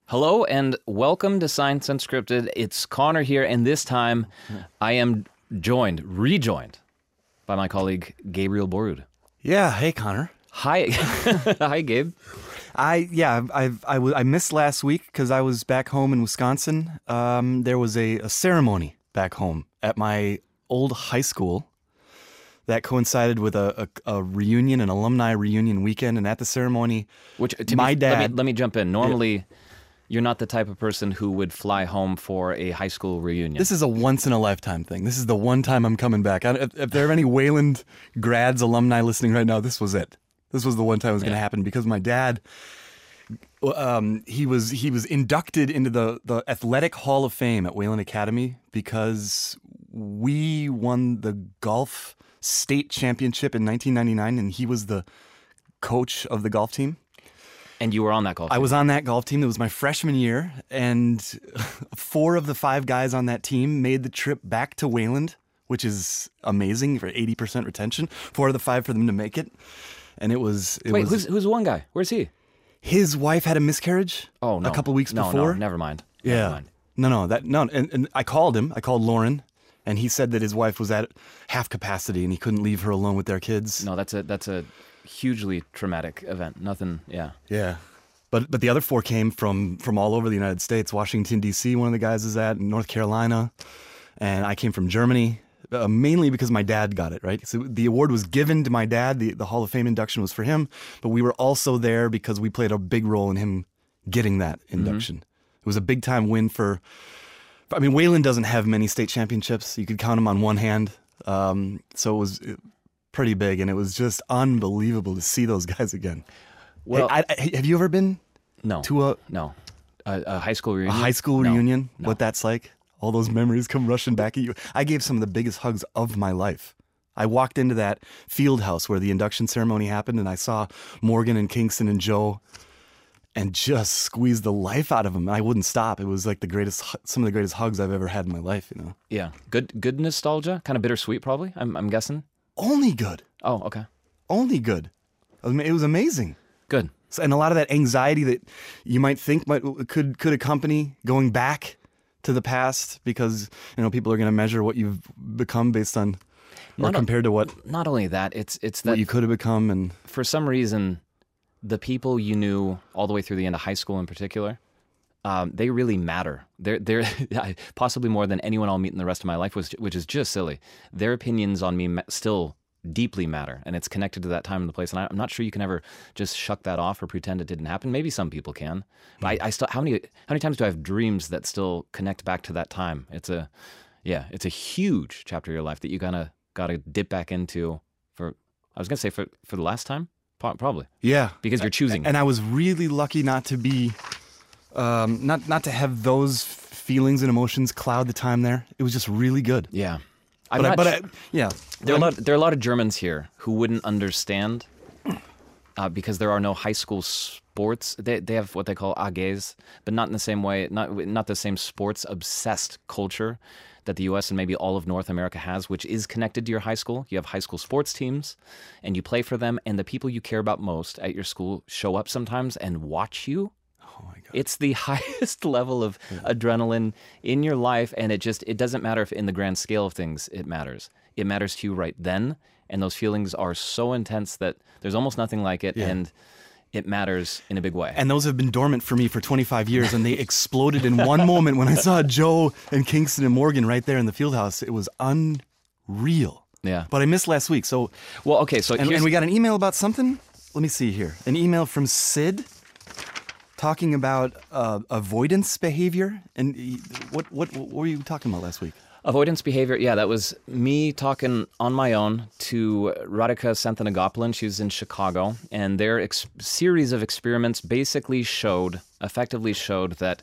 Hello and welcome to Science Unscripted. It's Connor here, and this time I am rejoined by my colleague Gabriel Borud. Yeah, hey Connor. Hi, hi Gabe. I missed last week because I was back home in Wisconsin. There was a ceremony back home at my old high school that coincided with a reunion, an alumni reunion weekend, and at the ceremony, Let me jump in. Normally, you're not the type of person who would fly home for a high school reunion. This is a once-in-a-lifetime thing. This is the one time I'm coming back. If there are any Wayland grads, alumni listening right now, this was it. This was the one time it was going to happen because my dad, he was inducted into the Athletic Hall of Fame at Wayland Academy because we won the golf state championship in 1999, and he was the coach of the golf team. And you were on that golf team. I was on that golf team. It was my freshman year, and 4 of the 5 guys on that team made the trip back to Wayland, which is amazing for 80% retention. 4 of the 5 for them to make it, and it was. Wait, who's one guy? Where's he? His wife had a miscarriage. Oh, no. A couple weeks before. No, never mind. Yeah. Never mind. And I called him. I called Lauren, and he said that his wife was at half capacity and he couldn't leave her alone with their kids. No, that's a hugely traumatic event. Nothing. Yeah. Yeah. But the other 4 came from all over the United States. Washington, D.C., one of the guys is at, North Carolina. And I came from Germany, mainly because my dad got it, right? So the award was given to my dad. The Hall of Fame induction was for him. But we were also there because we played a big role in him getting that induction. It was a big-time win for... I mean, Wayland doesn't have many state championships. You could count them on one hand. So it was pretty big, and it was just unbelievable to see those guys again. Well, hey, have you ever been to a high school reunion? A high school reunion? No. What that's like? All those memories come rushing back at you. I gave some of the biggest hugs of my life. I walked into that field house where the induction ceremony happened, and I saw Morgan and Kingston and Joe, and just squeezed the life out of them. I wouldn't stop. It was like some of the greatest hugs I've ever had in my life. You know? Yeah, good nostalgia. Kind of bittersweet, probably. I'm guessing. Only good. Oh, okay. Only good. It was amazing. Good. And a lot of that anxiety that you might think could accompany going back to the past, because people are going to measure what you've become based on, or compared to what. Not only that, it's that what you could have become, and for some reason, the people you knew all the way through the end of high school, in particular, they really matter. They're possibly more than anyone I'll meet in the rest of my life, which is just silly. Their opinions on me still deeply matter, and it's connected to that time and the place. And I'm not sure you can ever just shuck that off or pretend it didn't happen. Maybe some people can, but I still. How many times do I have dreams that still connect back to that time? It's a huge chapter of your life that you gotta dip back into for. I was gonna say for the last time, probably. Yeah, because you're choosing. And I was really lucky not to be, not to have those feelings and emotions cloud the time there. It was just really good. Yeah. There are a lot of Germans here who wouldn't understand because there are no high school sports. They have what they call AGs, but not in the same way, not the same sports obsessed culture that the U.S. and maybe all of North America has, which is connected to your high school. You have high school sports teams, and you play for them, and the people you care about most at your school show up sometimes and watch you. Oh my God. It's the highest level of adrenaline in your life, and it doesn't matter if in the grand scale of things it matters. It matters to you right then, and those feelings are so intense that there's almost nothing like it, and it matters in a big way. And those have been dormant for me for 25 years, and they exploded in one moment when I saw Joe and Kingston and Morgan right there in the field house. It was unreal. Yeah. But I missed last week, so... Well, okay, so and we got an email about something? Let me see here. An email from Sid talking about avoidance behavior. And what were you talking about last week? Avoidance behavior, yeah, that was me talking on my own to Radhika Santhanagapalan. She was in Chicago, and their series of experiments basically effectively showed that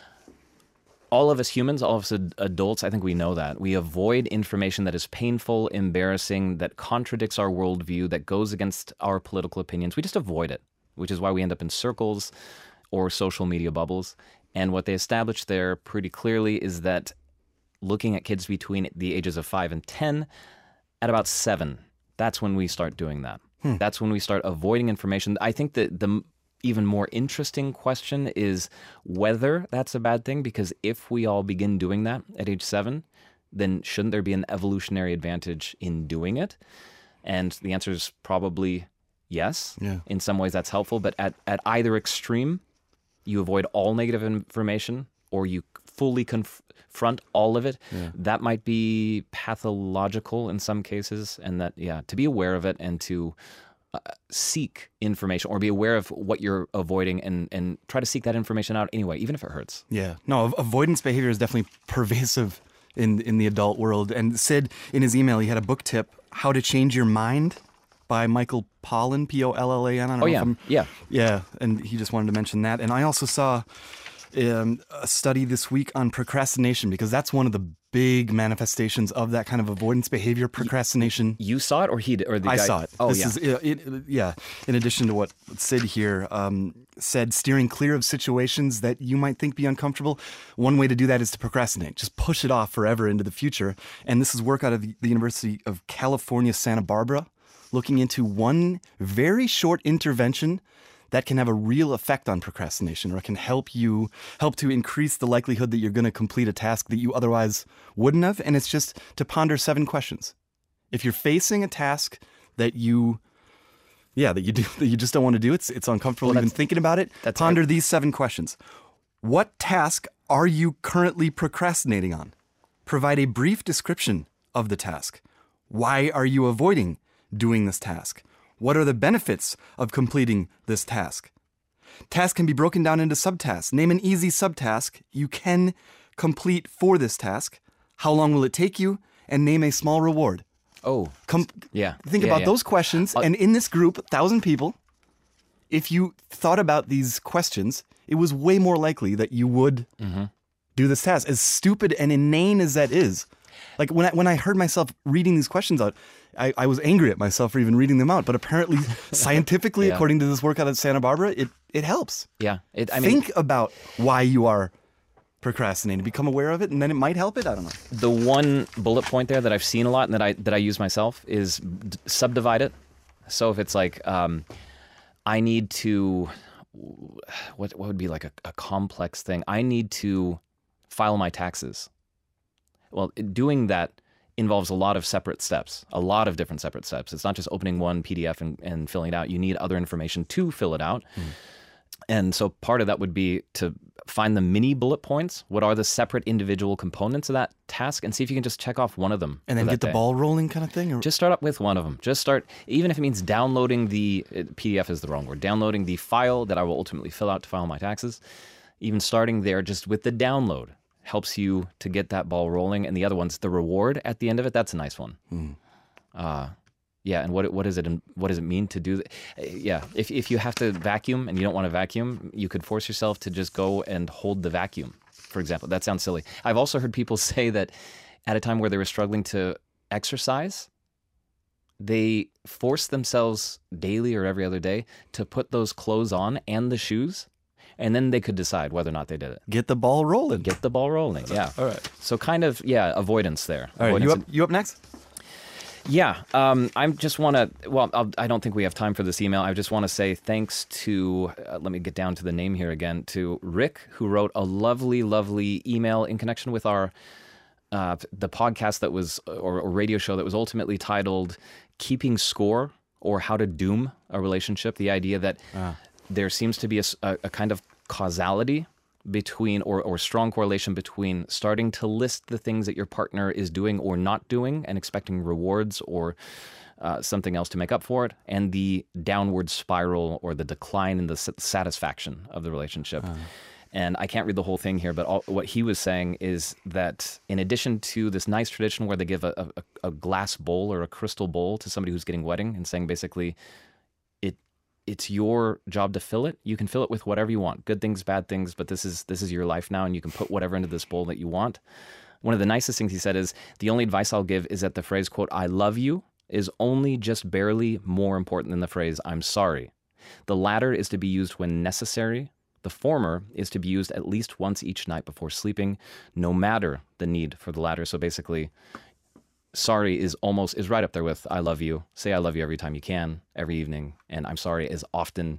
all of us humans, all of us adults, I think we know that. We avoid information that is painful, embarrassing, that contradicts our worldview, that goes against our political opinions. We just avoid it, which is why we end up in circles or social media bubbles. And what they established there pretty clearly is that looking at kids between the ages of 5 and 10, at about 7, that's when we start doing that. That's when we start avoiding information. I think that even more interesting question is whether that's a bad thing, because if we all begin doing that at age 7, then shouldn't there be an evolutionary advantage in doing it? And the answer is probably yes. Yeah. In some ways that's helpful, but at either extreme, you avoid all negative information or you fully confront all of it. Yeah. That might be pathological in some cases, and that, to be aware of it and to seek information or be aware of what you're avoiding and try to seek that information out anyway, even if it hurts. Yeah. No, avoidance behavior is definitely pervasive in the adult world. And Sid, in his email, he had a book tip, How to Change Your Mind by Michael Pollan, Pollan. I don't know if I'm... Yeah, and he just wanted to mention that. And I also saw a study this week on procrastination, because that's one of the big manifestations of that kind of avoidance behavior, procrastination. You saw it, or he did, or the guy? I saw it. Oh, this is, in addition to what Sid here said, steering clear of situations that you might think be uncomfortable. One way to do that is to procrastinate. Just push it off forever into the future. And this is work out of the University of California, Santa Barbara, looking into one very short intervention that can have a real effect on procrastination, or it can help to increase the likelihood that you're going to complete a task that you otherwise wouldn't have. And it's just to ponder 7 questions. If you're facing a task that you just don't want to do, it's uncomfortable even thinking about it, ponder these 7 questions. What task are you currently procrastinating on? Provide a brief description of the task. Why are you avoiding doing this task? What are the benefits of completing this task? Tasks can be broken down into subtasks. Name an easy subtask you can complete for this task. How long will it take you? And name a small reward. Think about those questions. And in this group, 1,000 people, if you thought about these questions, it was way more likely that you would do this task. As stupid and inane as that is. Like when I heard myself reading these questions out, I was angry at myself for even reading them out. But apparently, scientifically, according to this work out of Santa Barbara, it helps. Yeah. Think about why you are procrastinating. Become aware of it, and then it might help it. I don't know. The one bullet point there that I've seen a lot and that I use myself is subdivide it. So if it's like, I need to, what would be like a complex thing? I need to file my taxes. Well, doing that involves a lot of separate steps, a lot of different separate steps. It's not just opening one PDF and filling it out. You need other information to fill it out. And so part of that would be to find the mini bullet points. What are the separate individual components of that task? And see if you can just check off one of them. And then get the ball rolling kind of thing? Or? Just start up with one of them. Just start, even if it means downloading PDF is the wrong word, downloading the file that I will ultimately fill out to file my taxes. Even starting there just with the download helps you to get that ball rolling. And the other one's the reward at the end of it. That's a nice one. And what is it? And what does it mean to do that? If you have to vacuum and you don't want to vacuum, you could force yourself to just go and hold the vacuum, for example. That sounds silly. I've also heard people say that at a time where they were struggling to exercise, they forced themselves daily or every other day to put those clothes on and the shoes. And then they could decide whether or not they did it. Get the ball rolling. Yeah. All right. So kind of, avoidance there. All right. You up next? Yeah. I just want to, I don't think we have time for this email. I just want to say thanks to, let me get down to the name here again, to Rick, who wrote a lovely, lovely email in connection with our, the podcast that was, or radio show that was ultimately titled Keeping Score, or How to Doom a Relationship. The idea that there seems to be a kind of causality between, or strong correlation between starting to list the things that your partner is doing or not doing and expecting rewards or something else to make up for it, and the downward spiral or the decline in the satisfaction of the relationship. And I can't read the whole thing here, but what he was saying is that in addition to this nice tradition where they give a glass bowl or a crystal bowl to somebody who's getting wedding and saying basically, it's your job to fill it. You can fill it with whatever you want, good things, bad things, but this is your life now, and you can put whatever into this bowl that you want. One of the nicest things he said is, the only advice I'll give is that the phrase, quote, I love you, is only just barely more important than the phrase, I'm sorry. The latter is to be used when necessary. The former is to be used at least once each night before sleeping, no matter the need for the latter. So basically, sorry is right up there with I love you. Say I love you every time you can, every evening. And I'm sorry as often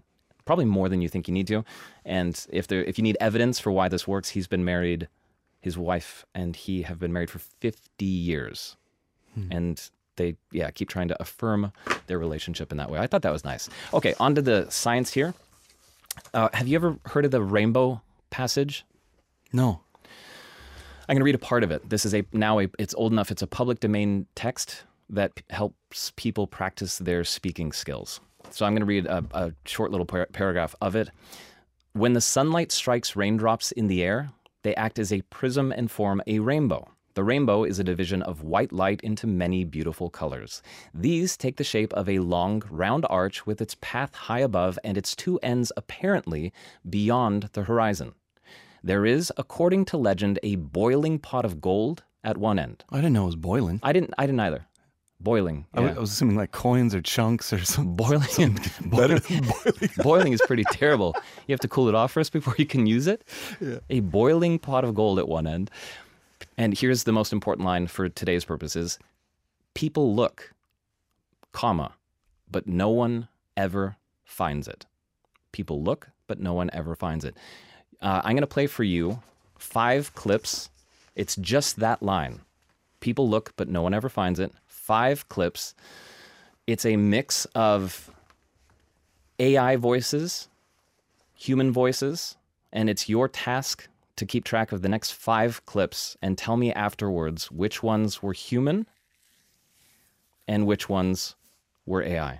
probably more than you think you need to. And if you need evidence for why this works, his wife and he have been married for 50 years. And they keep trying to affirm their relationship in that way. I thought that was nice. Okay, on to the science here. Have you ever heard of the rainbow passage? No. I'm going to read a part of it. This is it's old enough. It's a public domain text that helps people practice their speaking skills. So I'm going to read a short little paragraph of it. When the sunlight strikes raindrops in the air, they act as a prism and form a rainbow. The rainbow is a division of white light into many beautiful colors. These take the shape of a long, round arch with its path high above and its two ends apparently beyond the horizon. There is, according to legend, a boiling pot of gold at one end. I didn't know it was boiling. I didn't either. Boiling. I Yeah. was assuming like coins or chunks or something. Boiling. Boiling is pretty terrible. You have to cool it off first before you can use it. Yeah. A boiling pot of gold at one end. And here's the most important line for today's purposes. People look, comma, but no one ever finds it. People look, but no one ever finds it. I'm going to play for you 5 clips. It's just that line. People look, but no one ever finds it. 5 clips. It's a mix of AI voices, human voices, and it's your task to keep track of the next 5 clips and tell me afterwards which ones were human and which ones were AI.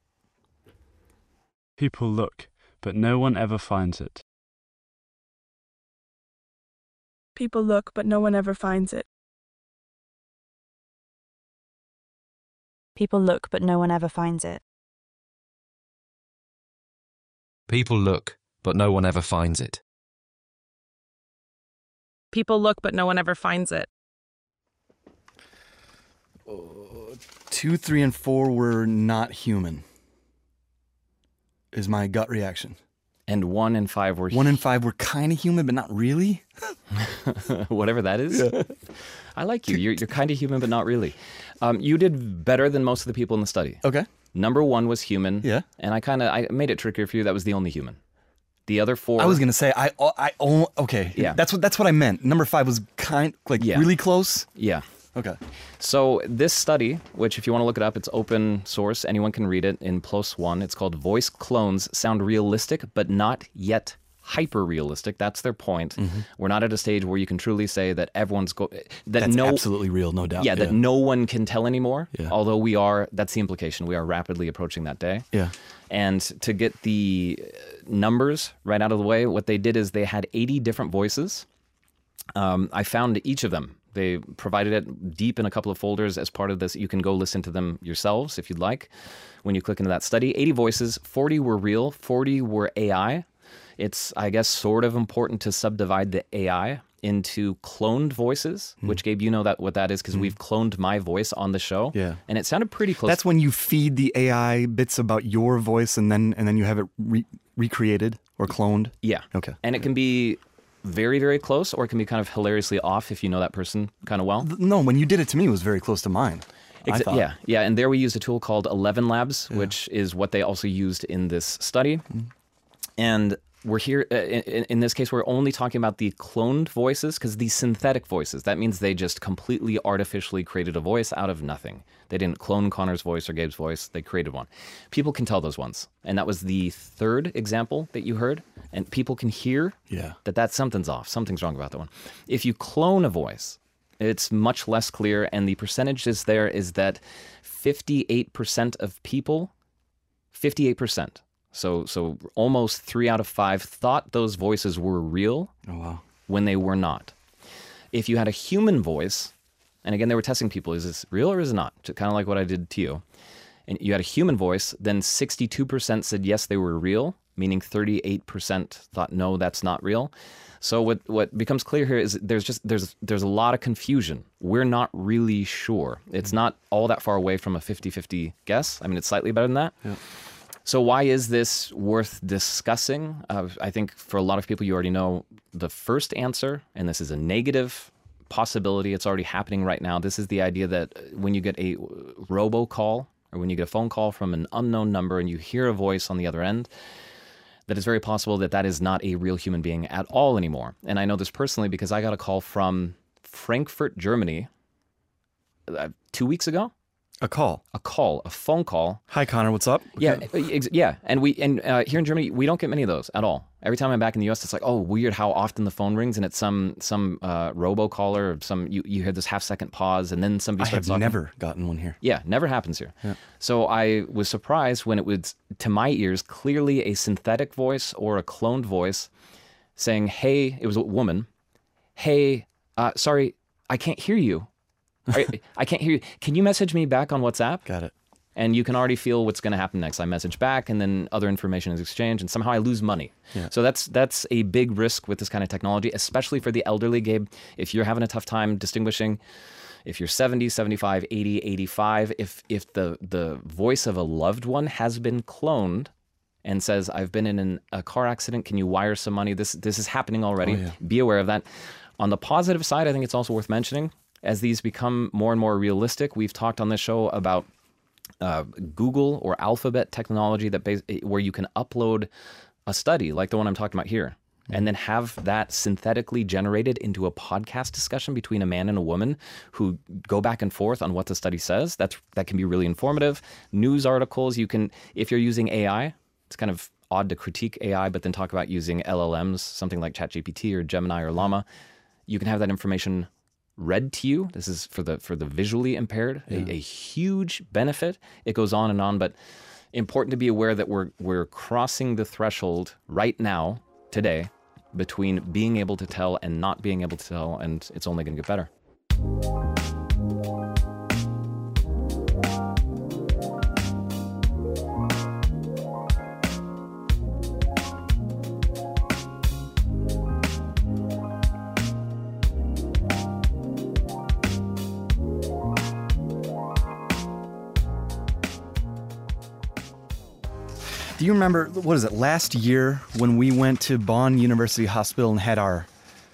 People look, but no one ever finds it. People look, but no one ever finds it. People look, but no one ever finds it. People look, but no one ever finds it. People look, but no one ever finds it. 2, 3, and 4 were not human, is my gut reaction. And 1 and 5 were 1 and 5 were kind of human, but not really. whatever that is. Yeah. I like you. You're kind of human, but not really. You did better than most of the people in the study. Okay. Number 1 was human. Yeah. And I made it trickier for you. That was the only human. The other 4. I was gonna say okay. Yeah. That's what I meant. Number 5 was really close. Yeah. Okay. So this study, which if you want to look it up, it's open source. Anyone can read it in PLOS One. It's called Voice Clones Sound Realistic, but Not Yet Hyper-Realistic. That's their point. Mm-hmm. We're not at a stage where you can truly say that That's absolutely real, no doubt. Yeah, that no one can tell anymore. Yeah. Although that's the implication. We are rapidly approaching that day. Yeah. And to get the numbers right out of the way, what they did is they had 80 different voices. I found each of them. They provided it deep in a couple of folders as part of this. You can go listen to them yourselves if you'd like when you click into that study. 80 voices, 40 were real, 40 were AI. It's, I guess, sort of important to subdivide the AI into cloned voices, which Gabe, you know what that is because we've cloned my voice on the show. Yeah. And it sounded pretty close. That's when you feed the AI bits about your voice and then you have it recreated or cloned? Yeah. Okay. And it can be very, very close, or it can be kind of hilariously off if you know that person kind of well. No, when you did it to me, it was very close to mine. Yeah. And there we used a tool called 11 Labs, which is what they also used in this study. And we're here, in this case, we're only talking about the cloned voices, because the synthetic voices, that means they just completely artificially created a voice out of nothing. They didn't clone Connor's voice or Gabe's voice, they created one. People can tell those ones. And that was the 3rd example that you heard. And people can hear that something's off, something's wrong about that one. If you clone a voice, it's much less clear, and the percentages there is that 58% of people, 58%, so almost 3 out of 5 thought those voices were real when they were not. If you had a human voice, and again, they were testing people, is this real or is it not? Kind of like what I did to you. And you had a human voice, then 62% said yes, they were real, meaning 38% thought no, that's not real. So what becomes clear here is there's a lot of confusion. We're not really sure. It's not all that far away from a 50-50 guess. I mean, it's slightly better than that. Yeah. So why is this worth discussing? I think for a lot of people, you already know the first answer, and this is a negative possibility. It's already happening right now. This is the idea that when you get a robocall or when you get a phone call from an unknown number and you hear a voice on the other end, that it's very possible that that is not a real human being at all anymore. And I know this personally because I got a call from Frankfurt, Germany, 2 weeks ago. A A phone call. Hi, Connor. What's up? Yeah, yeah, and here in Germany we don't get many of those at all. Every time I'm back in the U.S., it's like, oh, weird how often the phone rings, and it's some robocaller, or you hear this half-second pause, and then somebody I starts have talking. never gotten one here. Yeah, never happens here. Yeah. So I was surprised when it was, to my ears, clearly a synthetic voice or a cloned voice saying, "Hey," it was a woman. "Hey, sorry, I can't hear you. I can't hear you. Can you message me back on WhatsApp?" Got it. And you can already feel what's going to happen next. I message back, and then other information is exchanged, and somehow I lose money. Yeah. So that's a big risk with this kind of technology, especially for the elderly, Gabe. If you're having a tough time distinguishing, if you're 70, 75, 80, 85, if the voice of a loved one has been cloned and says, "I've been in a car accident, can you wire some money?" This is happening already. Oh, yeah. Be aware of that. On the positive side, I think it's also worth mentioning, as these become more and more realistic, we've talked on this show about Google or Alphabet technology where you can upload a study like the one I'm talking about here, and then have that synthetically generated into a podcast discussion between a man and a woman who go back and forth on what the study says. That can be really informative. News articles, you can, if you're using AI, it's kind of odd to critique AI, but then talk about using LLMs, something like ChatGPT or Gemini or Llama. You can have that information read to you. This is for the visually impaired, a huge benefit. It goes on, but important to be aware that we're crossing the threshold right now, today, between being able to tell and not being able to tell, and it's only going to get better. Do you remember, what is it, last year when we went to Bonn University Hospital and had our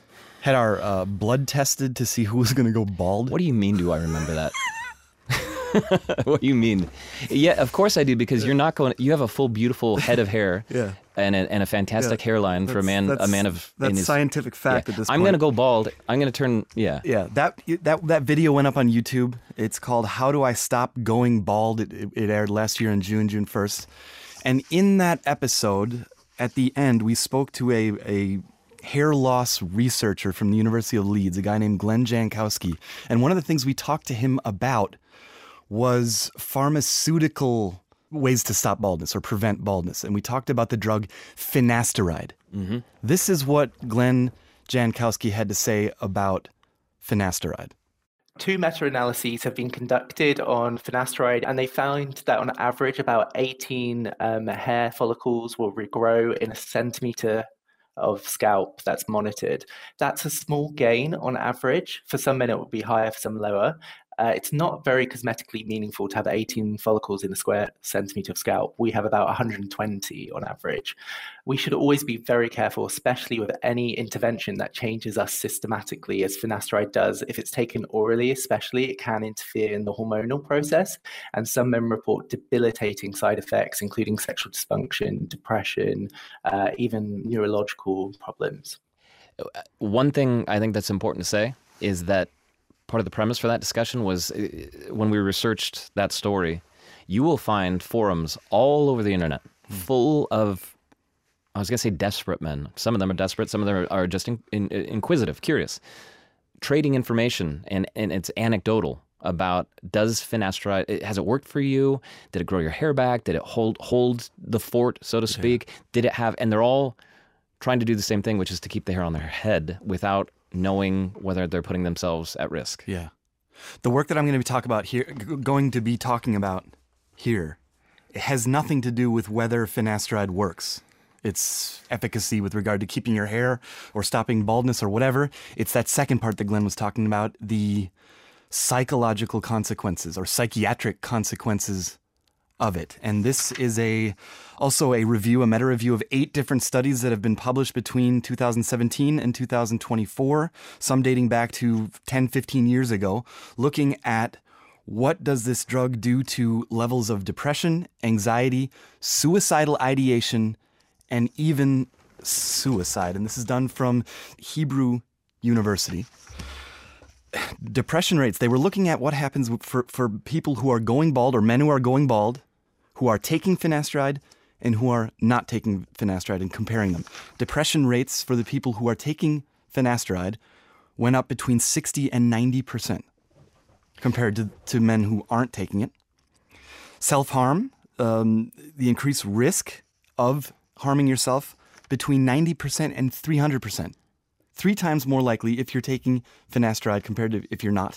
blood tested to see who was going to go bald? What do you mean, do I remember that? What do you mean? Yeah, of course I do, because you're not going. You have a full, beautiful head of hair, Yeah. and a fantastic hairline for a man of. That's in his, scientific fact yeah. at this I'm point. going to go bald. I'm going to turn. Yeah. Yeah, that video went up on YouTube. It's called "How Do I Stop Going Bald?" It aired last year in June 1st. And in that episode, at the end, we spoke to a hair loss researcher from the University of Leeds, a guy named Glenn Jankowski. And one of the things we talked to him about was pharmaceutical ways to stop baldness or prevent baldness. And we talked about the drug finasteride. Mm-hmm. This is what Glenn Jankowski had to say about finasteride. 2 meta-analyses have been conducted on finasteride, and they found that on average about 18 hair follicles will regrow in a centimetre of scalp that's monitored. That's a small gain on average. For some men it will be higher, for some lower. It's not very cosmetically meaningful to have 18 follicles in a square centimetre of scalp. We have about 120 on average. We should always be very careful, especially with any intervention that changes us systematically, as finasteride does. If it's taken orally especially, it can interfere in the hormonal process, and some men report debilitating side effects, including sexual dysfunction, depression, even neurological problems. One thing I think that's important to say is that part of the premise for that discussion was, when we researched that story, you will find forums all over the internet full of, I was going to say desperate men. Some of them are desperate. Some of them are just inquisitive, curious, trading information, and it's anecdotal about, does finasteride, has it worked for you? Did it grow your hair back? Did it hold the fort, so to speak? Yeah. Did it have, and they're all trying to do the same thing, which is to keep the hair on their head without knowing whether they're putting themselves at risk. Yeah. The work that I'm going to be talking about here, it has nothing to do with whether finasteride works. Its efficacy with regard to keeping your hair or stopping baldness or whatever. It's that second part that Glenn was talking about, the psychological consequences or psychiatric consequences of it. And this is also a meta review of 8 different studies that have been published between 2017 and 2024, some dating back to 10, 15 years ago, looking at what does this drug do to levels of depression, anxiety, suicidal ideation, and even suicide. And this is done from Hebrew University. Depression rates, they were looking at what happens for people who are going bald, or men who are going bald, who are taking finasteride and who are not taking finasteride, and comparing them. Depression rates for the people who are taking finasteride went up between 60 and 90% compared to men who aren't taking it. Self-harm, the increased risk of harming yourself, between 90% and 300%. 3 times more likely if you're taking finasteride compared to if you're not.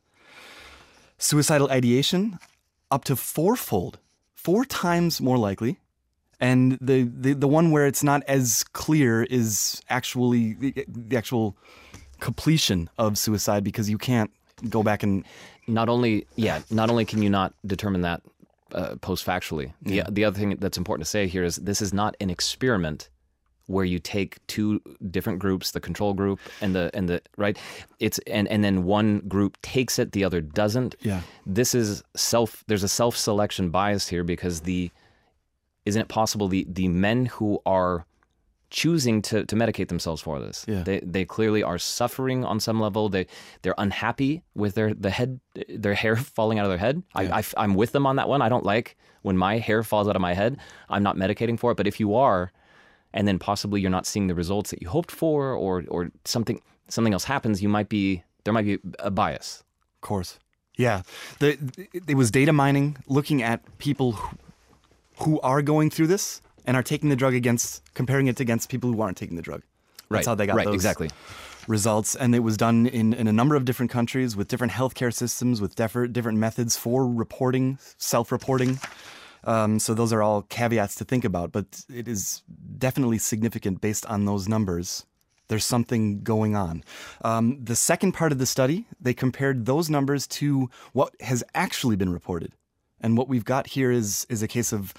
Suicidal ideation, up to 4-fold, 4 times more likely. And the one where it's not as clear is actually the actual completion of suicide, because you can't go back and... Not only can you not determine that post-factually. The other thing that's important to say here is this is not an experiment where you take 2 different groups, the control group and the right. It's and then one group takes it, the other doesn't. Yeah. This is there's a self-selection bias here, because isn't it possible the men who are choosing to medicate themselves for this, they clearly are suffering on some level. They're unhappy with their hair falling out of their head. Yeah. I'm with them on that one. I don't like when my hair falls out of my head. I'm not medicating for it. But if you are, and then possibly you're not seeing the results that you hoped for, or something else happens, there might be a bias. Of course. Yeah. It was data mining, looking at people who are going through this and are taking the drug, comparing it against people who aren't taking the drug. That's how they got those exactly. results. And it was done in a number of different countries with different healthcare systems, with different methods for reporting, self-reporting. So those are all caveats to think about, but it is definitely significant based on those numbers. There's something going on. The second part of the study, they compared those numbers to what has actually been reported. And what we've got here is a case of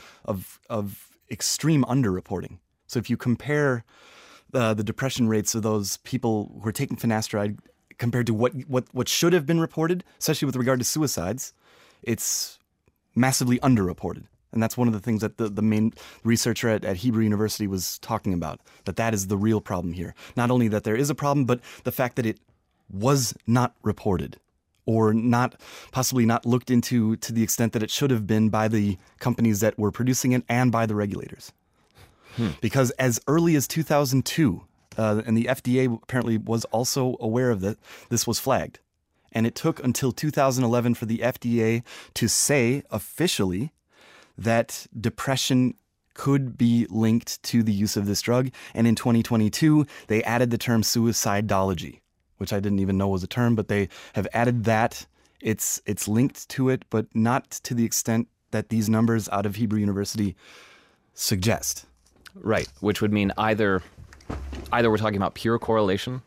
extreme underreporting. So if you compare the depression rates of those people who are taking finasteride compared to what should have been reported, especially with regard to suicides, it's massively underreported. And that's one of the things that the main researcher at Hebrew University was talking about, that is the real problem here. Not only that there is a problem, but the fact that it was not reported, or possibly not looked into to the extent that it should have been by the companies that were producing it and by the regulators. Because as early as 2002, and the FDA apparently was also aware of that, this was flagged. And it took until 2011 for the FDA to say officially that depression could be linked to the use of this drug. And in 2022, they added the term suicidology, which I didn't even know was a term, but they have added that. It's linked to it, but not to the extent that these numbers out of Hebrew University suggest. Right, which would mean either we're talking about pure correlation,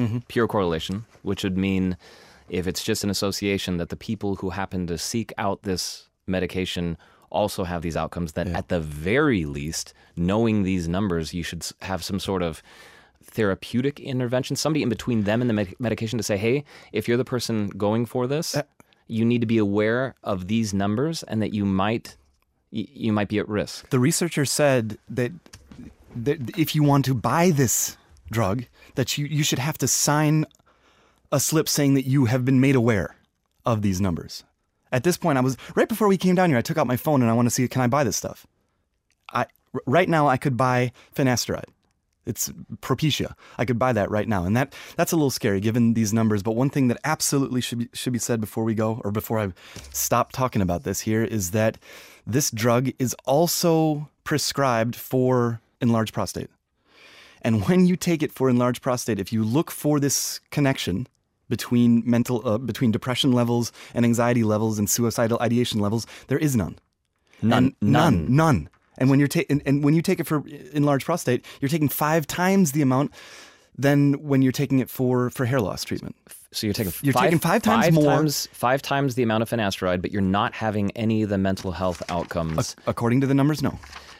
which would mean if it's just an association that the people who happen to seek out this medication also have these outcomes, that at the very least, knowing these numbers, you should have some sort of therapeutic intervention, somebody in between them and the medication to say, hey, if you're the person going for this, you need to be aware of these numbers and that you might be at risk. The researcher said that if you want to buy this drug, that you should have to sign a slip saying that you have been made aware of these numbers. At this point, right before we came down here, I took out my phone and I want to see, can I buy this stuff? Right now, I could buy finasteride. It's Propecia. I could buy that right now. And that's a little scary given these numbers. But one thing that absolutely should be said before we go, or before I stop talking about this here, is that this drug is also prescribed for enlarged prostate. And when you take it for enlarged prostate, if you look for this connection between between depression levels and anxiety levels and suicidal ideation levels, there is none. None. And when you take it for enlarged prostate, you're taking 5 times the amount than when you're taking it for hair loss treatment. So you're taking 5 times more. 5 times the amount of finasteride, but you're not having any of the mental health outcomes. According to the numbers, no.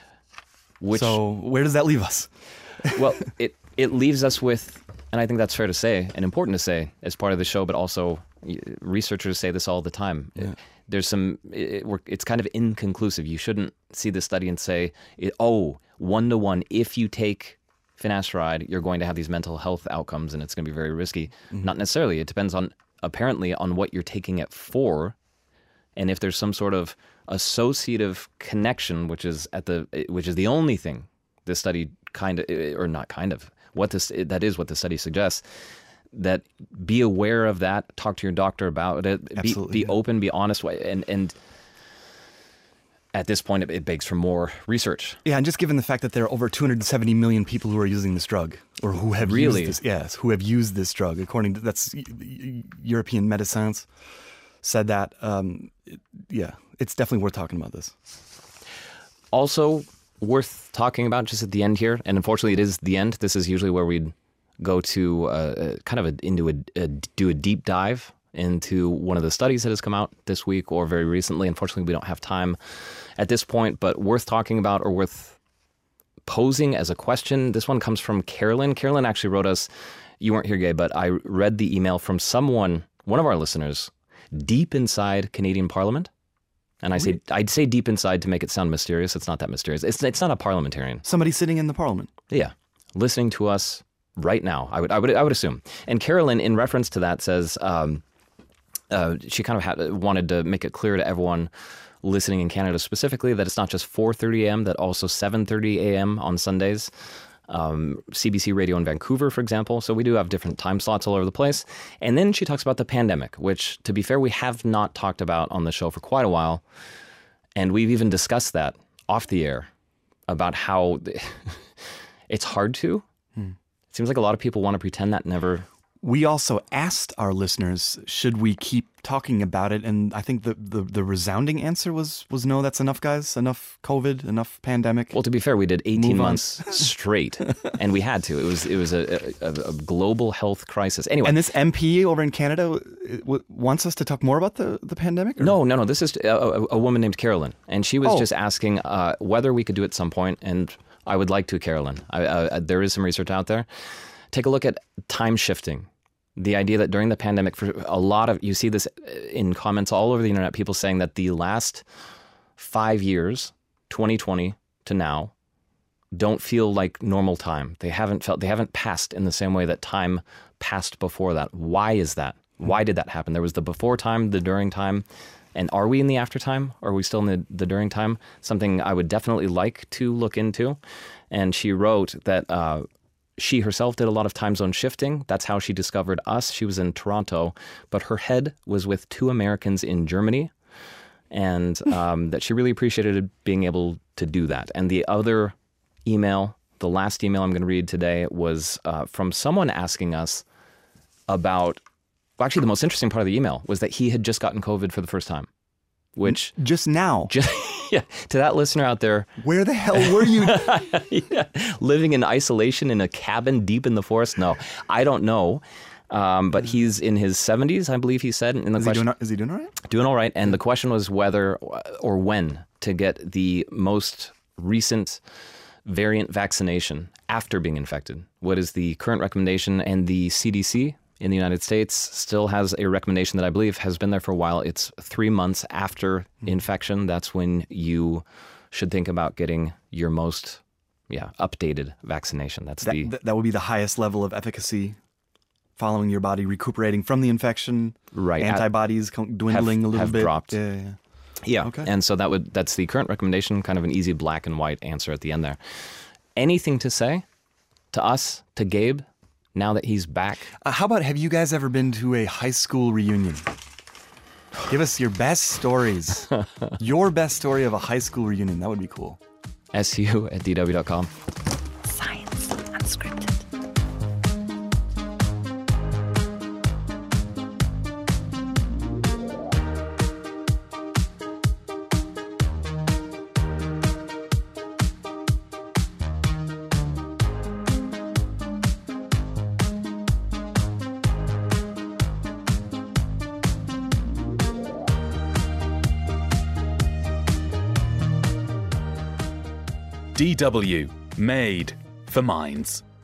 So where does that leave us? Well, it leaves us with, and I think that's fair to say and important to say as part of the show, but also researchers say this all the time. Yeah. There's it's kind of inconclusive. You shouldn't see this study and say, 1-to-1, if you take finasteride, you're going to have these mental health outcomes and it's going to be very risky. Not necessarily. It depends apparently on what you're taking it for, and if there's some sort of associative connection, which is the only thing this study what the study suggests. That be aware of that. Talk to your doctor about it. Be open. Be honest. And at this point, it begs for more research. Yeah, and just given the fact that there are over 270 million people who are using this drug, or who have who have used this drug, according to that's European Medicines said that. It's definitely worth talking about this. Also worth talking about just at the end here, and unfortunately, it is the end. This is usually where we'd go to do a deep dive into one of the studies that has come out this week or very recently. Unfortunately, we don't have time at this point, but worth talking about or worth posing as a question. This one comes from Carolyn. Carolyn actually wrote us, you weren't here, Gabe, but I read the email from one of our listeners, deep inside Canadian Parliament. And I'd say deep inside to make it sound mysterious. It's not that mysterious. It's not a parliamentarian. Somebody sitting in the Parliament. Yeah, listening to us right now, I would assume. And Carolyn, in reference to that, says she kind of wanted to make it clear to everyone listening in Canada specifically that it's not just 4:30 a.m., that also 7:30 a.m. on Sundays. CBC Radio in Vancouver, for example. So we do have different time slots all over the place. And then she talks about the pandemic, which, to be fair, we have not talked about on the show for quite a while. And we've even discussed that off the air about how it's hard to. It seems like a lot of people want to pretend that never. We also asked our listeners, should we keep talking about it? And I think the resounding answer was no, that's enough, guys. Enough COVID, enough pandemic. Well, to be fair, we did 18 months straight, and we had to. It was a global health crisis. Anyway. And this MP over in Canada wants us to talk more about the pandemic? Or? No. This is a woman named Carolyn, and she was just asking whether we could do it at some point, and I would like to, Carolyn. There is some research out there. Take a look at time shifting. The idea that during the pandemic, for a lot of, you see this in comments all over the internet, people saying that the last 5 years, 2020 to now, don't feel like normal time. They haven't passed in the same way that time passed before that. Why is that? Why did that happen? There was the before time, the during time, and are we in the after time? Or are we still in the during time? Something I would definitely like to look into. And she wrote that she herself did a lot of time zone shifting. That's how she discovered us. She was in Toronto, but her head was with 2 Americans in Germany, and that she really appreciated being able to do that. And the other email, the last email I'm going to read today, was from someone asking us about, well, actually the most interesting part of the email was that he had just gotten COVID for the first time, which... Just now? Yeah, to that listener out there. Where the hell were you? Yeah, living in isolation in a cabin deep in the forest? No, I don't know. But he's in his 70s, I believe he said. And is he doing all right? Doing all right. And the question was whether or when to get the most recent variant vaccination after being infected. What is the current recommendation? And the CDC in the United States still has a recommendation that I believe has been there for a while. It's 3 months after infection. That's when you should think about getting your most updated vaccination. That would be the highest level of efficacy, following your body recuperating from the infection. Right. Antibodies dwindling a little bit. Dropped. Yeah. Okay. And so that's the current recommendation, kind of an easy black and white answer at the end there. Anything to say to us, to Gabe, now that he's back? How about, have you guys ever been to a high school reunion? Give us your best stories. Your best story of a high school reunion. That would be cool. su@dw.com. Science Unscripted. DW, made for minds.